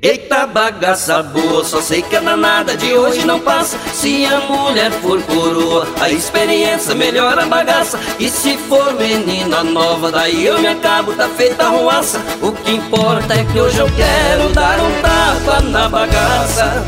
Eita bagaça boa, só sei que a danada de hoje não passa. Se a mulher for coroa, a experiência melhora a bagaça. E se for menina nova, daí eu me acabo, tá feita a ruaça. O que importa é que hoje eu quero dar um tapa na bagaça.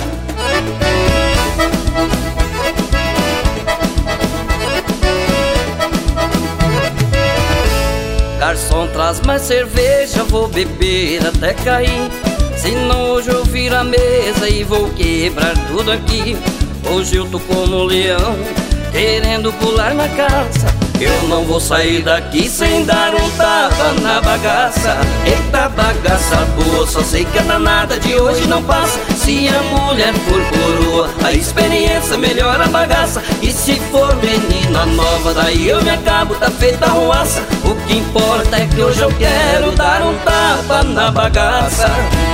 Garçom, traz mais cerveja, vou beber até cair. Senão hoje eu viro a mesa e vou quebrar tudo aqui. Hoje eu tô como um leão, querendo pular na caça. Eu não vou sair daqui sem dar um tapa na bagaça. Eita bagaça boa, só sei que a danada de hoje não passa. Se a mulher for coroa, a experiência melhora a bagaça. E se for menina nova, daí eu me acabo, tá feita a ruaça. O que importa é que hoje eu quero dar um tapa na bagaça.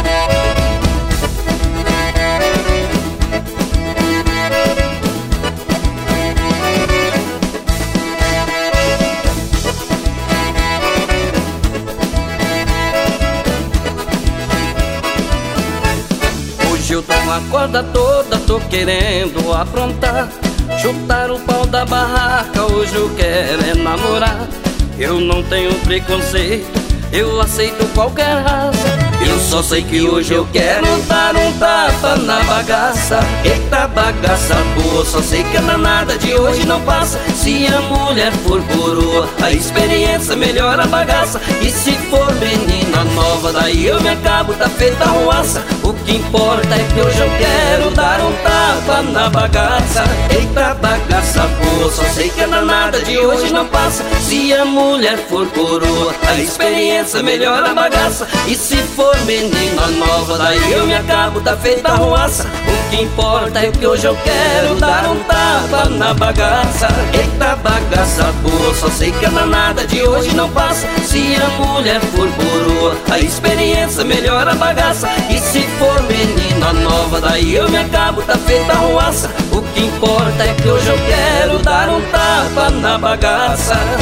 Hoje eu tô com a corda toda, tô querendo aprontar. Chutar o pau da barraca, hoje eu quero é namorar. Eu não tenho preconceito, eu aceito qualquer raça. Eu só sei que hoje eu quero dar um tapa na bagaça. Eita bagaça boa, só sei que a danada de hoje não passa. Se a mulher for coroa, a experiência melhora a bagaça. E se for menina nova, daí eu me acabo, tá feita a ruaça. O que importa é que hoje eu quero dar um tapa na bagaça. Eita bagaça boa, só sei que a danada de hoje não passa. Se a mulher for coroa, a experiência melhora a bagaça. E se for menina nova, daí eu me acabo, tá feita a ruaça. O que importa é que hoje eu quero dar um tapa na bagaça. Eita bagaça boa, só sei que a danada de hoje não passa. Se a mulher for coroa, a experiência melhora a bagaça. E se for menina nova, daí eu me acabo, tá feita a ruaça. O que importa é que hoje eu quero dar um tapa na bagaça.